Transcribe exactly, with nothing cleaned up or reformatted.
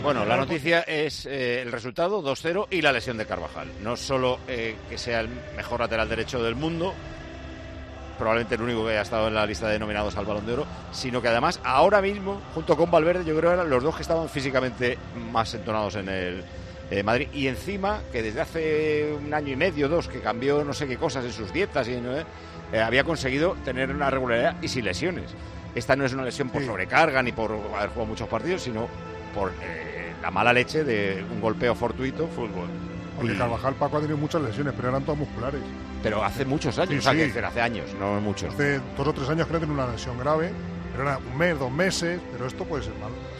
Bueno, la noticia es eh, el resultado dos cero y la lesión de Carvajal. No solo eh, que sea el mejor lateral derecho del mundo, probablemente el único que haya estado en la lista de nominados al Balón de Oro, sino que además ahora mismo, junto con Valverde, yo creo que eran los dos que estaban físicamente más entonados en el eh, Madrid. Y encima, que desde hace un año y medio, dos, que cambió no sé qué cosas en sus dietas y eh, eh, había conseguido tener una regularidad y sin lesiones. Esta no es una lesión por sí. sobrecarga ni por haber jugado muchos partidos, sino por eh, la mala leche de un golpeo fortuito. Fútbol. Porque Carvajal, Paco, ha tenido muchas lesiones, pero eran todas musculares. Pero hace muchos años, sí, o sea, sí. que hace años, no muchos. Hace dos o tres años creo que tiene una lesión grave, pero era un mes, dos meses, pero esto puede ser malo.